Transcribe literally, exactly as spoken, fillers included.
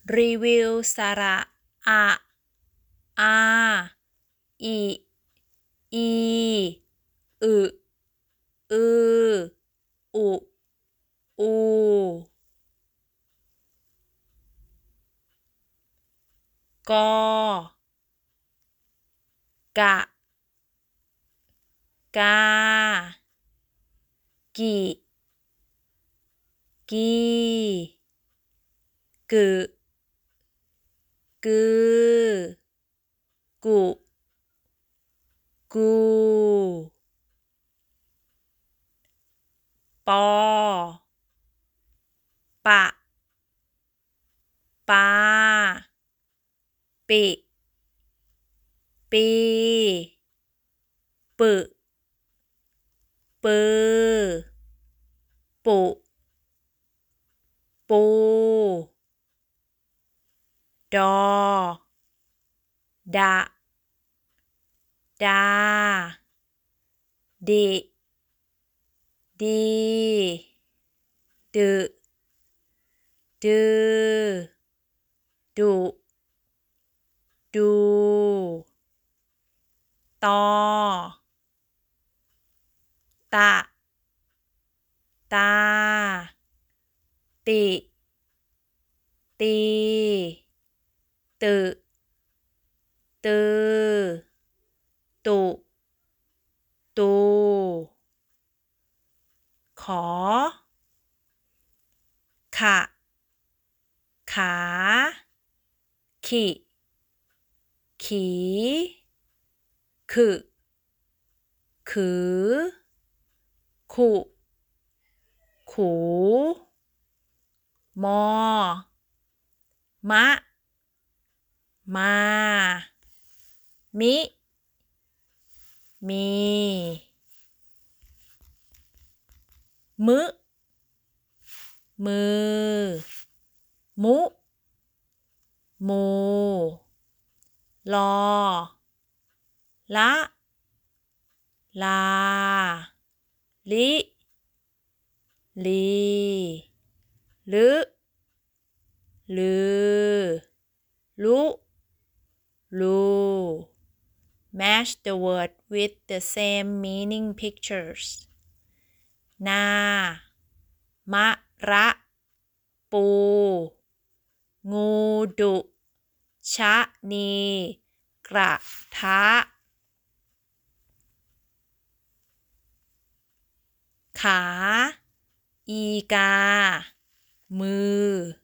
รีวิวสระอะอาอิอีอึอืออุอูกอกะกากิกีกึกือกุกูปอปะปาปิปีปึปือปุปูดอดะดาดิดีดึดือดุดูตอตะตาติตีตึตือตุตูขอขะขาขิขีขึขือขุขูมอมะมามิมีมึมือมุมูลอละลาลิลีลึลือลุลู Match the word with the same meaning pictures นามะระปูงูดุชะนีกระทะขาอีกามือ